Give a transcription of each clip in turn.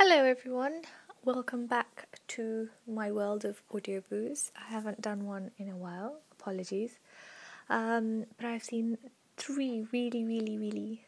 Hello everyone, welcome back to my world of audio booze. I haven't done one in a while, apologies. But I've seen three really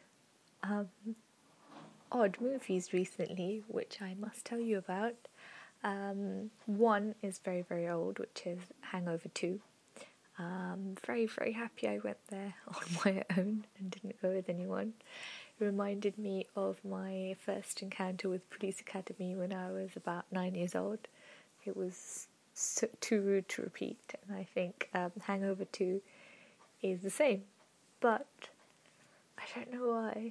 odd movies recently, which I must tell you about. One is very old, which is Hangover 2. Very happy I went there on my own and didn't go with anyone. It reminded me of my first encounter with Police Academy when I was about 9 years old. It was too rude to repeat, and I think Hangover 2 is the same. But I don't know why.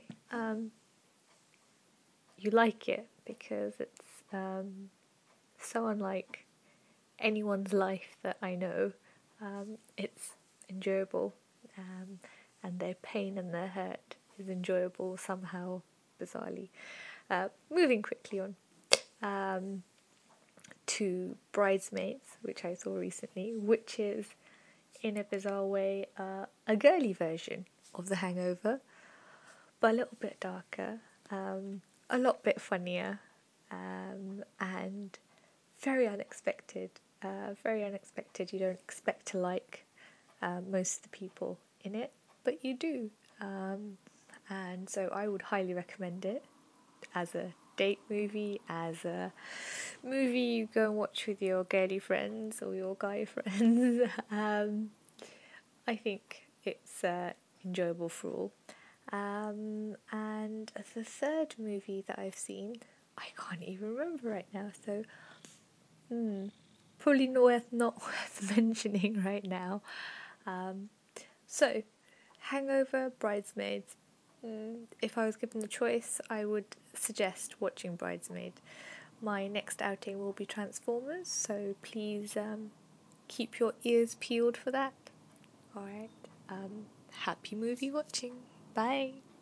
You like it because it's so unlike anyone's life that I know. It's enjoyable, and their pain and their hurt is enjoyable somehow, bizarrely. Moving quickly on to Bridesmaids, which I saw recently, which is, in a bizarre way, a girly version of The Hangover, but a little bit darker, a lot bit funnier, and very unexpected. Very unexpected. You don't expect to like most of the people in it, but you do. And so I would highly recommend it as a date movie, as a movie you go and watch with your girly friends or your guy friends. I think it's enjoyable for all. And the third movie that I've seen, I can't even remember right now, so probably not worth mentioning right now. So, Hangover, Bridesmaids. If I was given the choice, I would suggest watching Bridesmaid. My next outing will be Transformers, so please keep your ears peeled for that. Alright, happy movie watching. Bye!